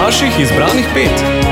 Vaših izbranih 5.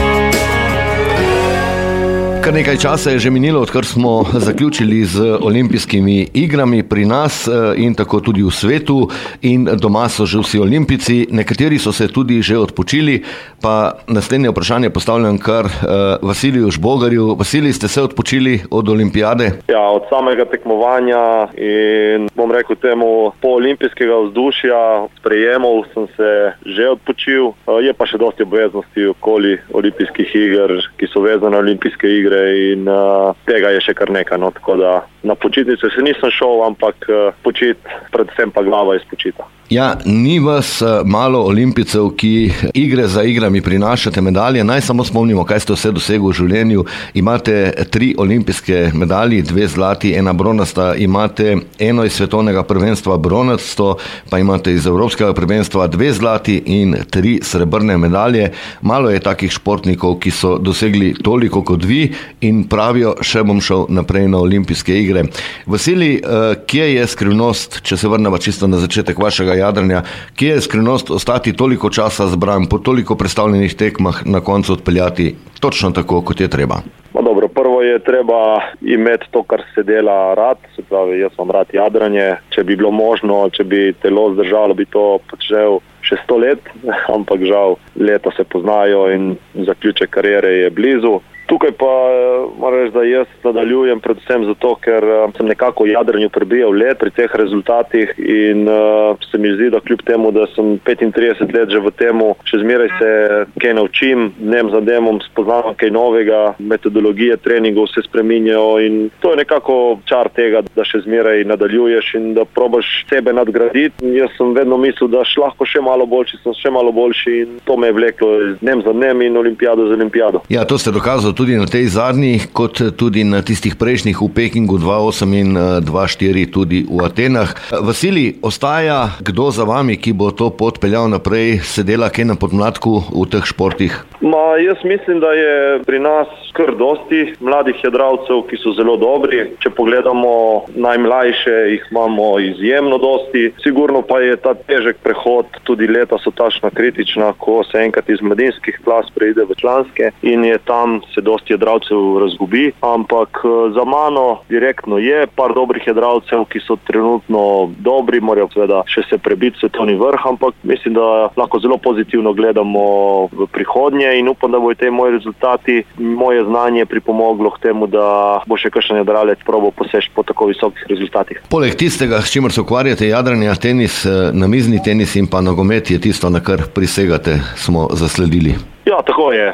Kar nekaj časa je že minilo, odkar smo zaključili z olimpijskimi igrami pri nas in tako tudi v svetu, in doma so že vsi olimpijci, nekateri so se tudi že odpočili. Pa naslednje vprašanje postavljam kar Vasiliju Žbogarju. Vasilij, ste se odpočili od olimpijade? Ja, od samega tekmovanja in bom rekel temu poolimpijskega vzdušja, sprejemov sem se že odpočil. Je pa še dosti obveznosti okoli olimpijskih iger, ki so vezane na olimpijske igre, in tega je še kar nekaj, no, tako da na počitnice se nisem šel, ampak počit, predvsem pa glava izpočita. Ja, ni vas malo olimpijcev, ki igre za igrami prinašate medalje. Naj samo spomnimo, kaj ste vse dosegli v življenju. Imate 3 olimpijske medalje, 2 zlati, 1 bronasta, imate 1 iz svetovnega prvenstva bronasto, pa imate iz evropskega prvenstva 2 zlati in 3 srebrne medalje. Malo je takih športnikov, ki so dosegli toliko kot vi in pravijo, še bom šel naprej na olimpijske igre. Vasilij, kje je skrivnost, če se vrnemo čisto na začetek vašega jadranja, kje je skrivnost ostati toliko časa zbran, po toliko predstavljenih tekmah na koncu odpeljati točno tako, kot je treba? Dobro, prvo je treba imeti to, kar se dela rad, se pravi, jaz imam rad jadranje. Če bi bilo možno, če bi telo zdržalo, bi to počel še 100 let, ampak žal leta se poznajo in zaključek kariere je blizu. Tukaj pa moram reči, da jaz nadaljujem predvsem zato, ker sem nekako v jadranju prebijal let pri teh rezultatih in se mi zdi, da kljub temu, da sem 35 let že v temu, še zmeraj se kaj naučim, dnem za dnemom spoznavam kaj novega, metodologije treningov se spreminjajo in to je nekako čar tega, da še zmeraj nadaljuješ in da probaš sebe nadgraditi. Jaz sem vedno mislil, da lahko še malo boljši, sem še malo boljši in to me je vleklo dnem za dnem in olimpijado za olimpijado. Ja, to ste dokazali tudi na tej zadnji, kot tudi na tistih prejšnjih v Pekingu 2008 in 2004 tudi v Atenah. Vasilij, ostaja kdo za vami, ki bo to pot peljal naprej, sedela kaj na podmladku v teh športih? Jaz mislim, da je pri nas kar dosti mladih jadralcev, ki so zelo dobri. Če pogledamo najmlajše, jih imamo izjemno dosti. Sigurno pa je ta težek prehod, tudi leta so takšna kritična, ko se enkrat iz mladinskih klas preide v članske in je tam se dosti jadralcev razgubi, ampak za mano direktno je par dobrih jadralcev, ki so trenutno dobri, morajo seveda še se prebiti svetovni vrh, ampak mislim, da lahko zelo pozitivno gledamo v prihodnje in upam, da bodo te moji rezultati, moje znanje pripomoglo k temu, da bo še kakšen jadralec probal poseči po tako visokih rezultatih. Poleg tistega, s čimer se ukvarjate, jadranja, tenis, namizni tenis in pa nogomet je tisto, na kar prisegate, smo zasledili. Ja, tako je.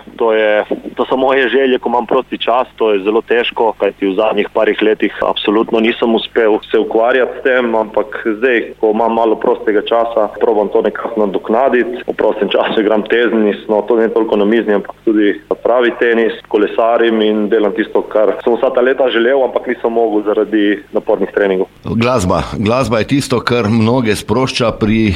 To so moje želje, ko imam prosti čas, to je zelo težko, kajti v zadnjih parih letih absolutno nisem uspel se ukvarjati s tem, ampak zdaj, ko imam malo prostega časa, probam to nekako nadoknaditi. V prostem času igram tenis, no to ne toliko namizni, ampak tudi pravi tenis, kolesarim in delam tisto, kar sem vsa ta leta želel, ampak nisem mogel zaradi napornih treningov. Glasba je tisto, kar mnoge sprošča pri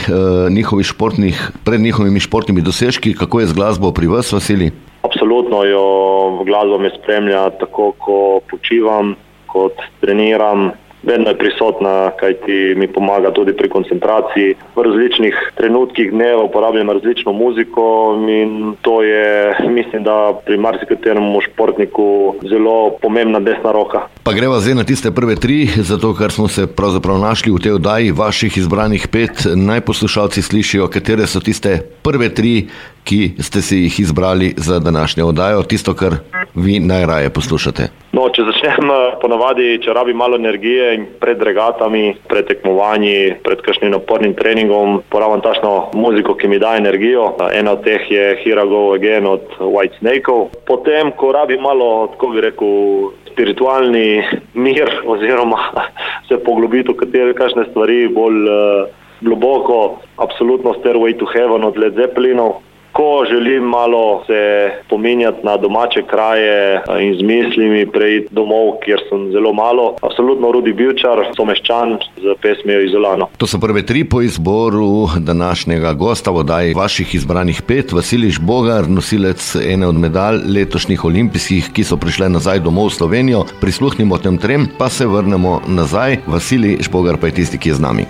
pred njihovimi športnimi dosežki. Kako je z glasbo pri vas, Vasilij? Absolutno glasba me spremlja tako, ko počivam, kot treniram. Vedno je prisotna, kajti mi pomaga tudi pri koncentraciji. V različnih trenutkih dneva uporabljam različno muziko in to je, mislim, da pri marsikaterem športniku zelo pomembna desna roka. Pa greva zdaj na tiste prve 3, zato ker smo se pravzaprav našli v tej oddaji vaših izbranih 5. Naj poslušalci slišijo, katere so tiste prve 3, ki ste si jih izbrali za današnjo oddajo, tisto, kar vi najraje poslušate. No, če začnem ponavadi, če rabim malo energije in pred regatami, pred tekmovanji, pred kakšnim napornim treningom, porabim takšno muziko, ki mi da energijo. Ena od teh je Here I Go Again od Whitesnakeov. Potem, ko rabim malo, tako bi rekel, spiritualni mir oziroma se poglobiti v kakšne stvari bolj globoko, absolutno Stairway to Heaven od Led Zeppelinov. Ko želim malo se pominjati na domače kraje in z mislimi preiti domov, kjer sem zelo malo, absolutno Rudi Bilčar, Someščan z pesmijo Izolano. To so prve 3 po izboru današnjega gosta v oddaji vaših izbranih 5. Vasilij Žbogar, nosilec ene od medalj letošnjih olimpijskih, ki so prišle nazaj domov v Slovenijo. Prisluhnimo tem 3, pa se vrnemo nazaj. Vasilij Žbogar pa je tisti, ki je z nami.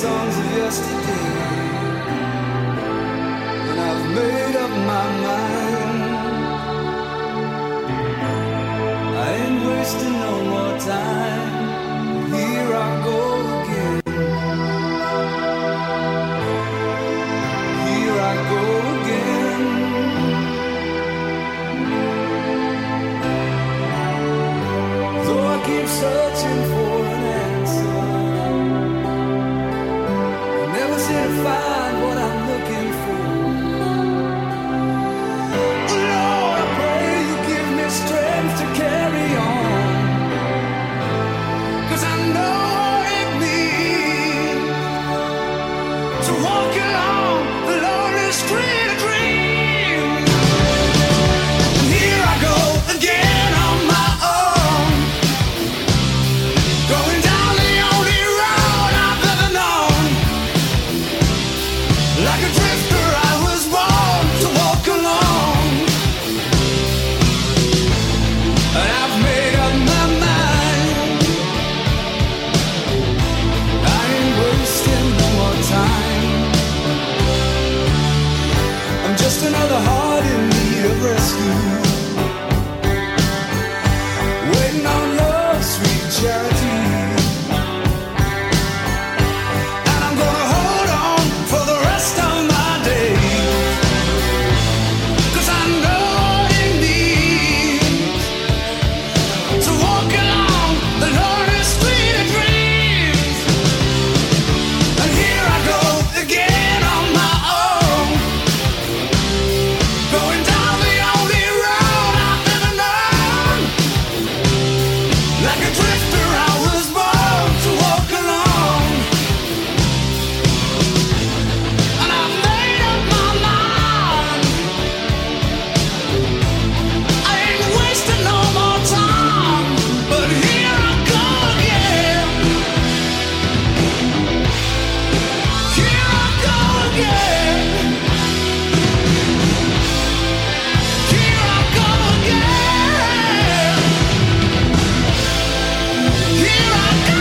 songs of yesterday, and I've made up my mind. I ain't wasting no more time. Here I go again. Here I go again. Though I keep searching for an answer, I never seem to find what I'm looking for. Lord, I pray you give me strength to carry on, 'cause I know what it means to walk along the lonely street of dreams. And here I go again on my own, going down the only road I've ever known. Like a drifter I was born to walk alone, and I've made up my mind. I ain't wasting no more time. I'm just another heart in need of rescue, waiting on love's sweet charity. And I'm gonna hold on for the rest of my days, 'cause I know what it means to walk along the lonely street of dreams. And here I go again on my own, going down the only road I've ever known. Like a drifter I was born to walk alone, and I've made up my mind. I ain't wasting no more time, but here I go again. Here I go again. Here I go again. Here I go.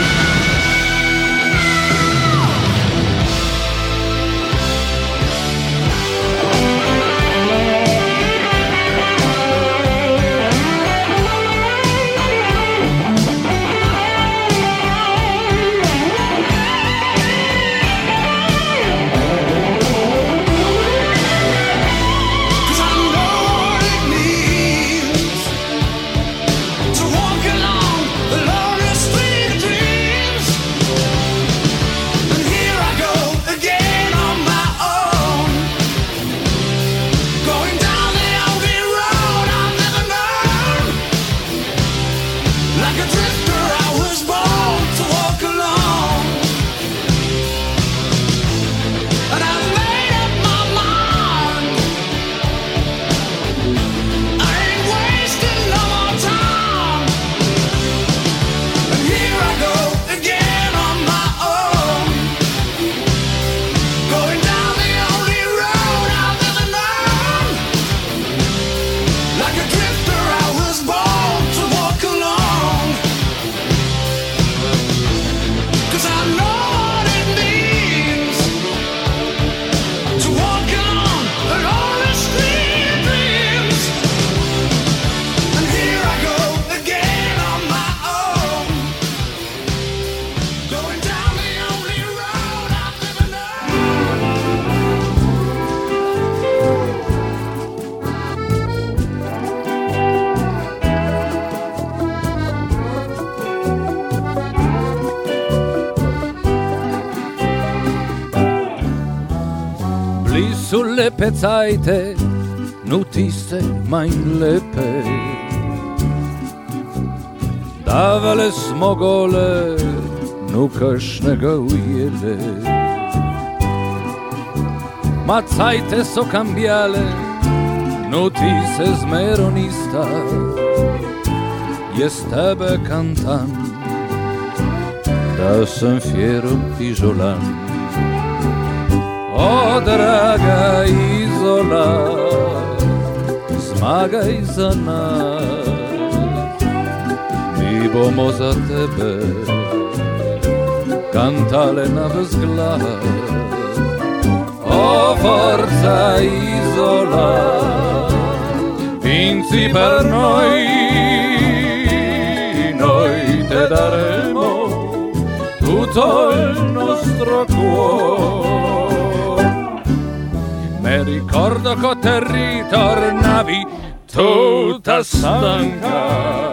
Cause I know what it means to walk along the lonely street of dreams. And here I go again on my own, going down the only road I've ever known. Like a drifter I was born to walk alone, and I've made up my mind. I ain't wasting no more time. And here I go again on my own, going down the only road I've ever known. Like a drifter I was born to walk alone, 'cause I know what it means to walk along the lonely street of dreams. And here I go again on my own, going down the only road I've ever known. Bli sulle pezzajte, nu ti se manj lepe. Davale smo gole, nu kakšnega ujele. Ma cajte so cambiale, nu ti se zmero nista. Jaz tebe cantam, da sem fiero izolan. O draga Izola, zmagaj za nas, mi bomo za tebe. cantale nave sglas. Oh forza Isola, vinci per noi te daremo tutto il nostro cuore. Mi ricordo che te ritornavi tutta stanca,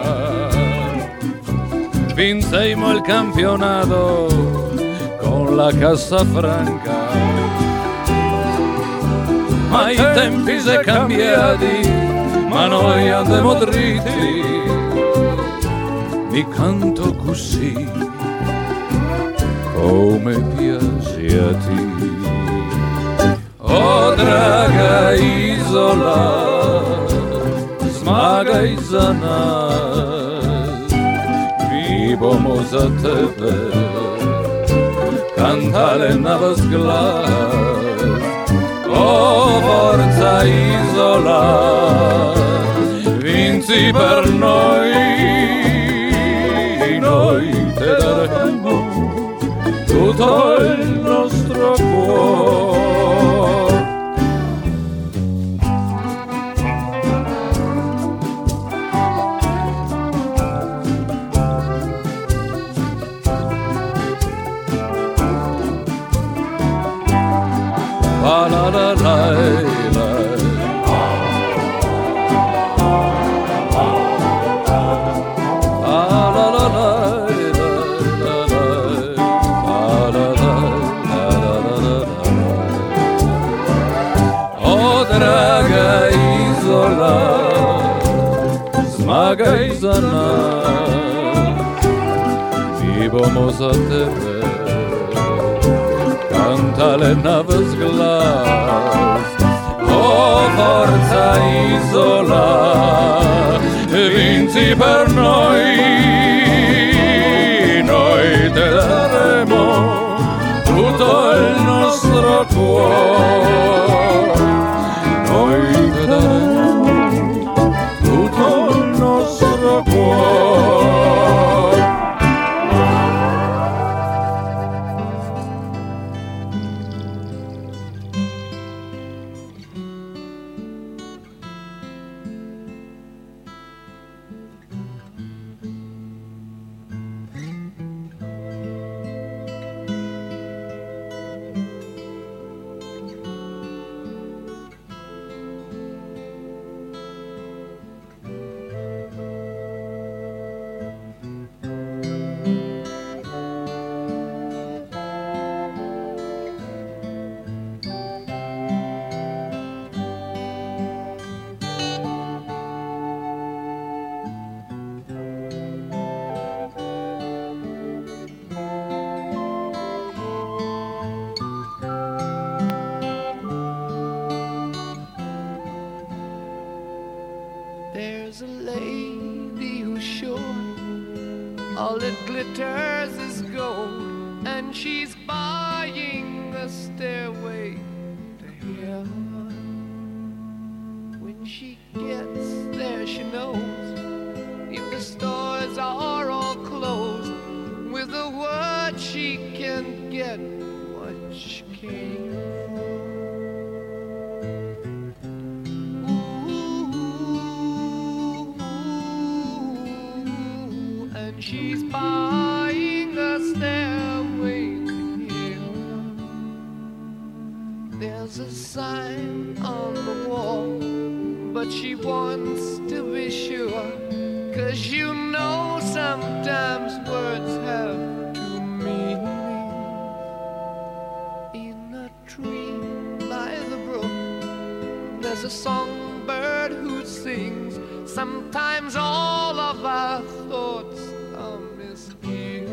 vincemmo il campionato con la Casafranca. Ma i tempi sono cambiati, ma noi andiamo dritti, mi canto così come piace a te. Oh draga Isola, smagaj za nas, mi bomo za tebe cantale na vas glas. Oh forza Isola, vinci per noi te daremo tutto il nostro cuore. La la la la la. Smagaj za nas, mi bomo za tebe cantale na vas glas. Oh forza Isola, vinci per noi te daremo tutto il nostro cuore, noi te daremo tutto il nostro cuore. There's a lady who's sure all that glitters is gold, and she's buying a stairway to heaven. When she gets there, she knows if the stores are all closed, with a word she can get what she came for. She's buying a stairway to heaven. There's a sign on the wall, but she wants to be sure, 'cause you know sometimes words have two meanings. In a tree by the brook, there's a songbird who sings. Sometimes all of our thoughts are misgiven.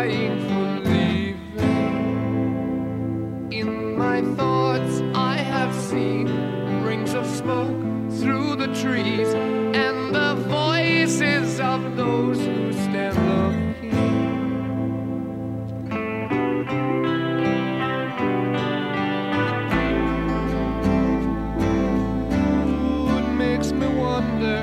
crying for leaving. In my thoughts I have seen rings of smoke through the trees and the voices of those who stand looking. Ooh, it makes me wonder.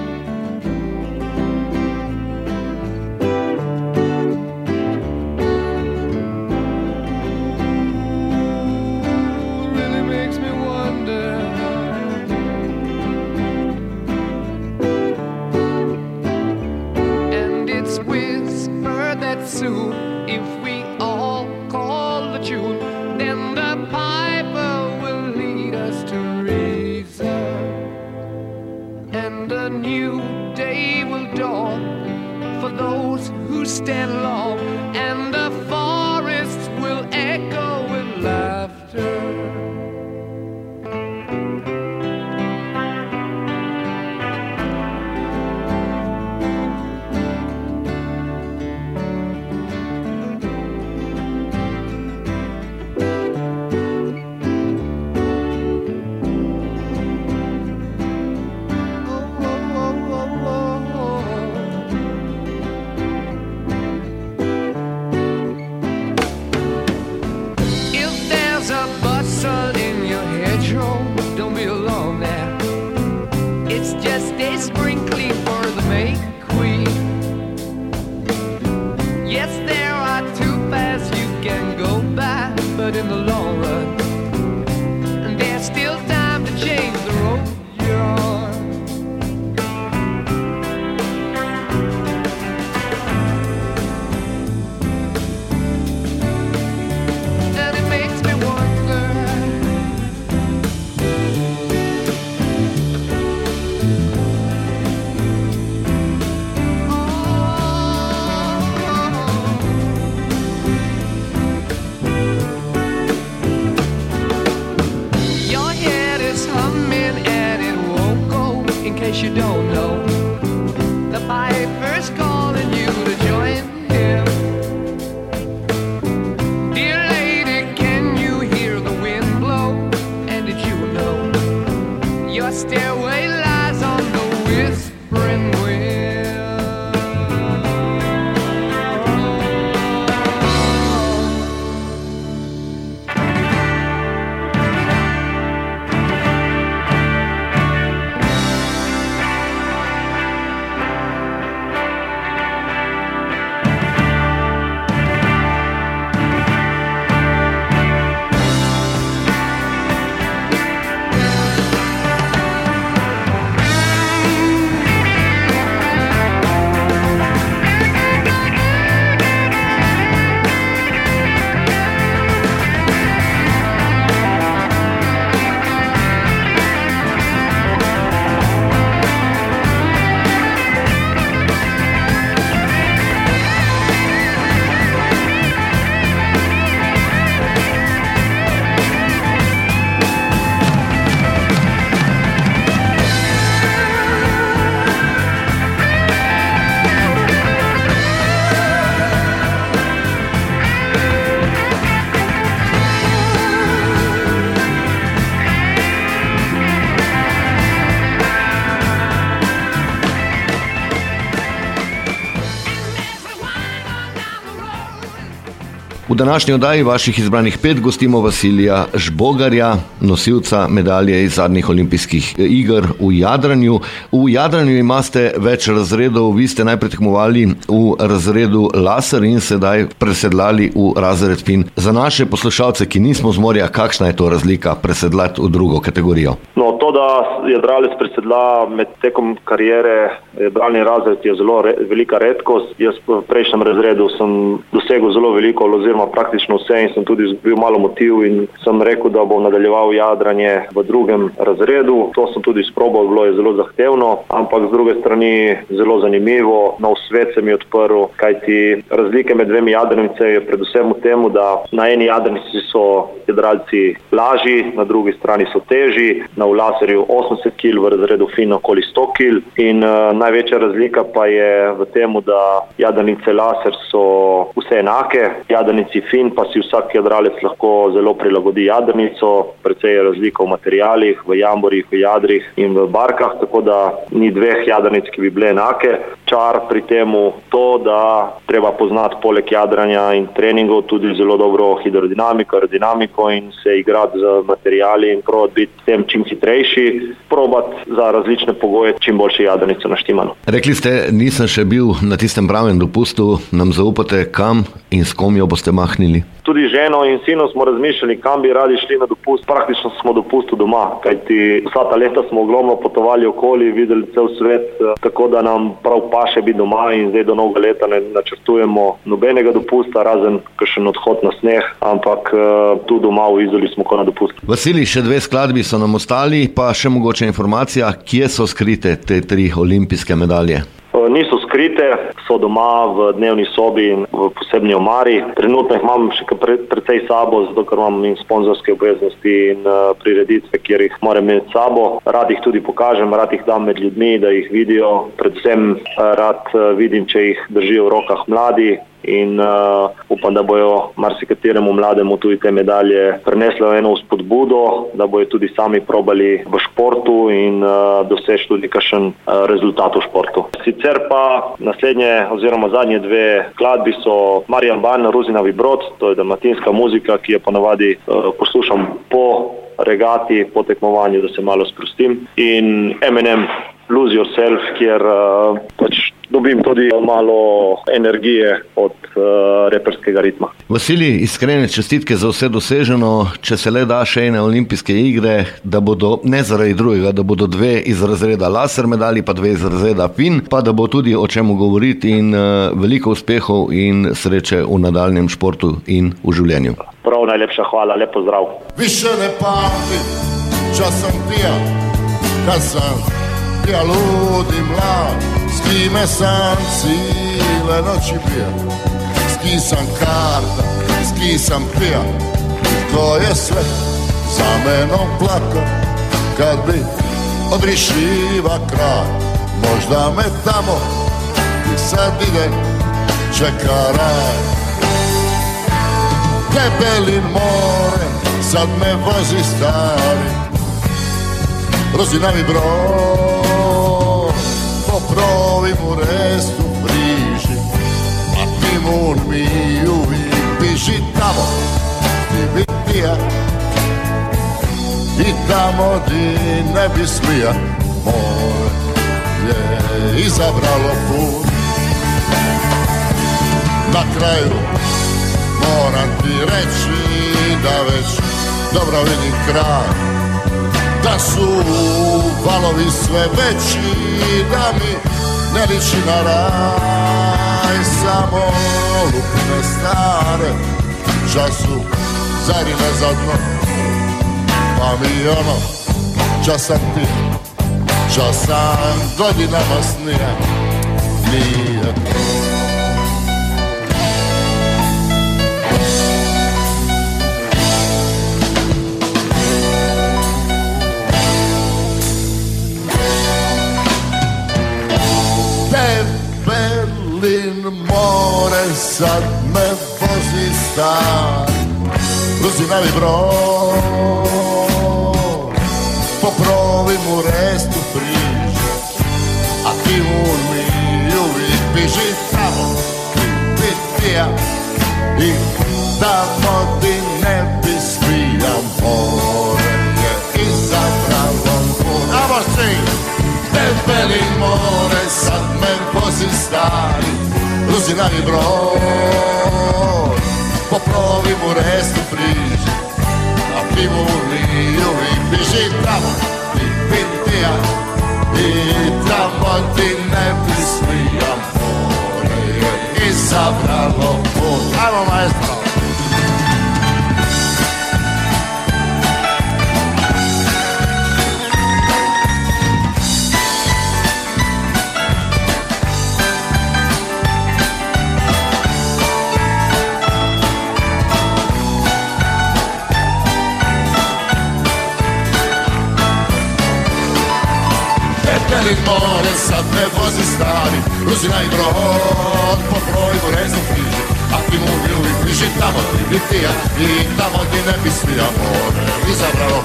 Soon, if we all call the tune, then the piper will lead us to reason, and a new day will dawn for those who stand long, and the forests will echo with laughter. Just a sprinkling for the May Queen. Yes, there are two paths you can go by, but in the long run, there's still time to change the road you're on. And it makes me wonder. You don't know, the piper's calling you to join him. Dear lady, can you hear the wind blow? And did you know your stairway lies on the whispering wind? V današnji oddaji vaših izbranih 5 gostimo Vasilija Žbogarja, nosilca medalje iz zadnjih olimpijskih iger v jadranju. V jadranju imate več razredov, vi ste najprej tekmovali v razredu laser in sedaj presedlali v razred spin. Za naše poslušalce, ki nismo z morja, kakšna je to razlika presedlati v drugo kategorijo? No, to, da jadralec presedla med tekom kariere, jadralni razred je zelo velika redkost. Jaz v prejšnjem razredu sem dosegel zelo veliko, oziroma oziroma praktično vse in sem tudi izgubil malo motiv in sem rekel, da bom nadaljeval jadranje v 2. razredu. To sem tudi sprobal, bilo je zelo zahtevno, ampak z druge strani zelo zanimivo. Nov svet se mi je odprl, kajti razlike med dvemi jadrnicami je predvsem v tem, da na eni jadrnici so jadralci lažji, na drugi strani so težji, na laserju 80 kg, v razredu fin okoli 100 kg in največja razlika pa je v tem, da jadrnice laser so vse enake, jadrnici fin pa si vsak jadralec lahko zelo prilagodi jadrnico, precej je razlika v materialih, v jamborih, v jadrih in v barkah, tako da ni dveh jadrnic, ki bi bile enake. Čar pri temu to, da treba poznati poleg jadranja in treningov tudi zelo dobro hidrodinamiko, aerodinamiko in se igrati z materiali in probati biti s tem čim hitrejši, probati za različne pogoje čim boljše jadrnico naštimano. Rekli ste, nisem še bil na tistem pravem dopustu, nam zaupate, kam in s kom jo boste mahnili? Tudi ženo in sino smo razmišljali, kam bi radi šli na dopust. Praktično smo dopustu doma, kajti vsa ta leta smo ogromno potovali okoli, videli cel svet, tako da nam prav paše biti doma in zdaj do novega leta ne načrtujemo nobenega dopusta, razen kakšen odhod na sneh, ampak tu doma v Izoli smo kot na dopustu. Vasilij, še 2 skladbi so nam ostali, pa še mogoče informacija, kje so skrite te 3 olimpijske medalje? Niso skrite, so doma v dnevni sobi in v posebni omari. Trenutno jih imam še precej sabo, zato ker imam in sponzorske obveznosti in prireditve, kjer jih moram imeti sabo. Rad jih tudi pokažem, rad jih dam med ljudmi, da jih vidijo. Predvsem rad vidim, če jih držijo v rokah mladi. In upam, da bojo marsikateremu mlademu tudi te medalje prinesle eno vzpodbudo, da bojo tudi sami probali v športu in doseči tudi kakšen rezultat v športu. Sicer pa naslednje oziroma zadnje 2 skladbi so Marjan Ban, Ruzinavi brod, to je dalmatinska muzika, ki je ponavadi poslušam po regati, po tekmovanju, da se malo sprostim, in Eminem Lose Yourself, kjer dobim tudi malo energije od reperskega ritma. Vasilij, iskrene čestitke za vse doseženo, če se le da še ene olimpijske igre, da bodo, ne zaradi drugega, da bodo 2 iz razreda laser medalji, pa 2 iz razreda fin, pa da bo tudi o čemu govoriti in veliko uspehov in sreče v nadaljnjem športu in v življenju. Prav najlepša hvala, lep pozdrav. Više ne pamtim, čas sam pija, kad sam pija ludi mlad, s kime sam cijele noći pija, s kim sam karta, s kim sam pija, to je sve za menom plaka, kad bi odrišiva kraj, možda me tamo i sad ide čeka raj. Debelim morem, sad me vozi stari, Ruzinavi brod, po provimu restu friži, a timun mi uvijek biži tamo, ti bi pija, i tamo di ne bi smija, more je izabralo put. Na kraju moram ti reći da već dobro vidim kraj, da su valovi sve veći, da mi ne liči na raj, samo lupine stare času zarine za dno, pa mi ono časam ti, časam godinama snija, nije to. Berlin more sad me vozi star, Ruzinavi brod, po provimu restu priže, a timun mi uvijek biži tamo, ti pija, i tamo ti ne bi smija, more je izabralo put. Amo sing! Berlin more sad me vozi stari, Ruzinavi brod, po provimu restu priže, a timun mi uvijek biži tamo, ti pitija, i tamo ti ne bi smija, more je izabralo put. Ajmo maestro! more, sad ne vozi stari, uzinaj brod, pobrojimo rezom križi, a ti mu bili bliži tamo ti bi tija, i tamo ti ne bi svija more, izabralo.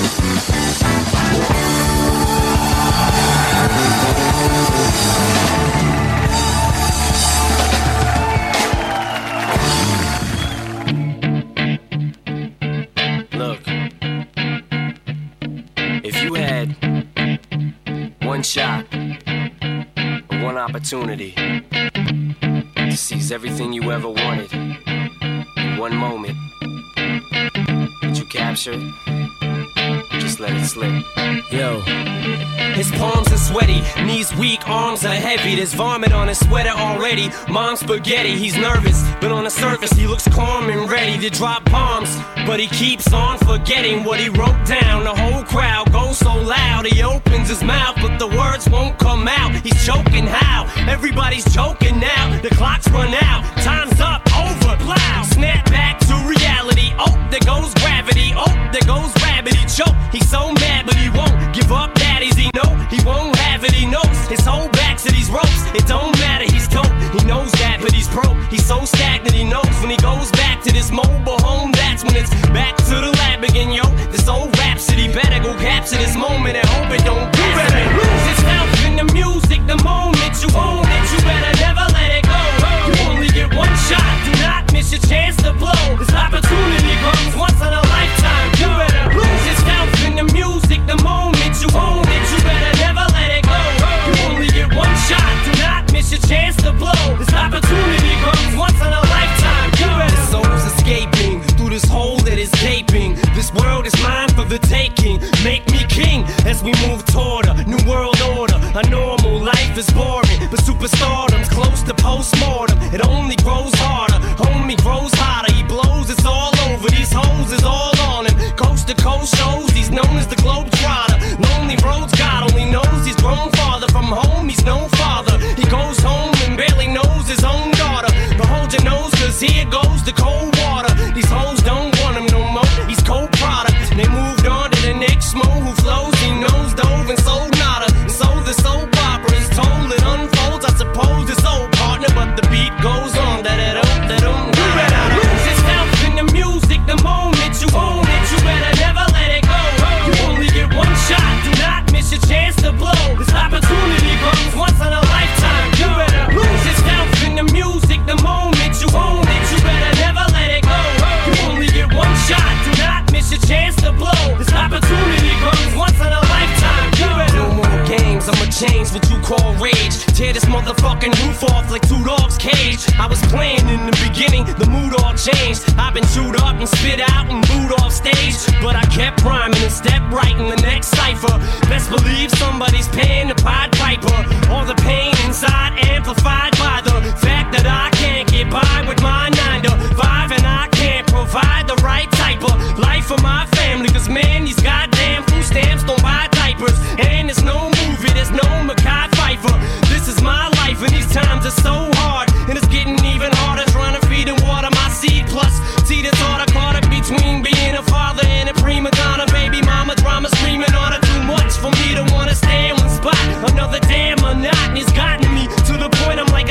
Look, if you had one shot, one opportunity to seize everything you ever wanted in one moment, did you capture it? Just let it slip. Yo. His palms are sweaty, knees weak, arms are heavy. There's vomit on his sweater already. Mom's spaghetti, he's nervous, but on the surface he looks calm and ready to drop bombs. But he keeps on forgetting what he wrote down. The whole crowd goes so loud, he opens his mouth, but the words won't come out. He's choking how? Everybody's joking now. The clock's run out, time's up, over, plow. Snap back to reality. Oh, there goes gravity. Oh, there goes rabbit. He choke. He's so mad, but he won't give up. Daddies, he know he won't have it. He knows his whole back's to these ropes. It don't matter. He's dope. He knows that, but he's broke. He's so stagnant. He knows when he goes back to this mobile home, that's when it's back to the lab again, yo. This old rhapsody better go capture this moment and hope it don't pass. You better lose yourself in the music the moment you own it. You better never let it go. You only get one shot. Do not miss your chance to blow. This opportunity comes once in a lifetime. You better lose yourself in the music the moment you own it. You better never let it go. You only get one shot. Do not miss your chance to blow. This opportunity comes once in a lifetime. You better. The soul's escaping through this hole that is gaping. This world is mine for the taking. Make me king as we move toward a new world order. A normal life is boring, but superstardom's close to postmortem. It only grows harder, homie grows hotter. He blows, it's all over. These hoes is all on him. Coast to coast shows, he's known as the Globetrotter. Lonely roads, God only knows he's grown farther from home. He's no father. He goes home and barely knows his own daughter. But hold your nose, cause here goes the cold water. These hoes don't want him no more. He's cold product. They moved on to the next mo who flows. He knows dove and sold nada. And so the soap opera is told. It unfolds. I suppose it's old partner, but the beat goes on. You better lose yourself in the music the moment you own it. You better never let it go. You only get one shot. Do not miss your chance to blow. This opportunity comes once in a lifetime. You better lose yourself in the music the moment you own it. You better never let it go. You only get one shot. Do not miss your chance to blow. This opportunity comes once in a lifetime. You better. No more games. I'ma change what you call rage. Tear this motherfucking roof off like two dogs' cage. I was playing in the beginning, the mood all changed. I've been chewed up and spit out and booed off stage, but I kept rhyming and stepped right in the next cipher. Best believe somebody's paying the Pied Piper. All the pain inside amplified by the fact that I can't get by with my 9 to 5, and I can't provide the right type of life for my family. Cause man, these goddamn food stamps don't buy diapers, and there's no movie, there's no Mackay Pfeiffer. This is my life and these times are so hard, and it's getting even harder trying to feed and water my seed. Plus, see the thought I caught up between being a father and a prima donna. Baby mama drama screaming on her too much for me to wanna stay in one spot. Another damn monotony's gotten me to the point I'm like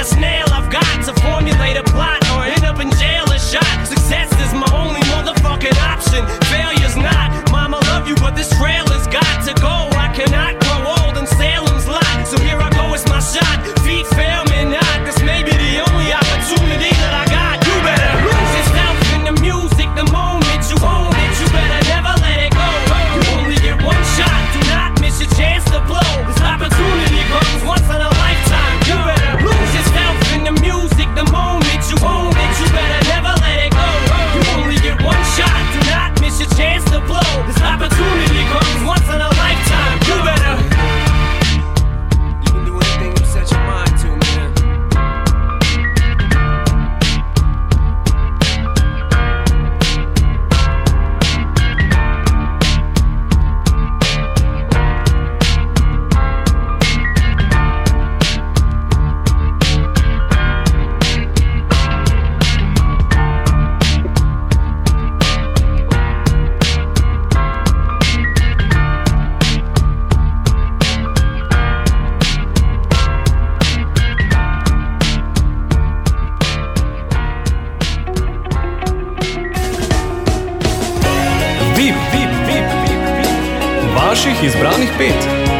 Vaših izbranih 5.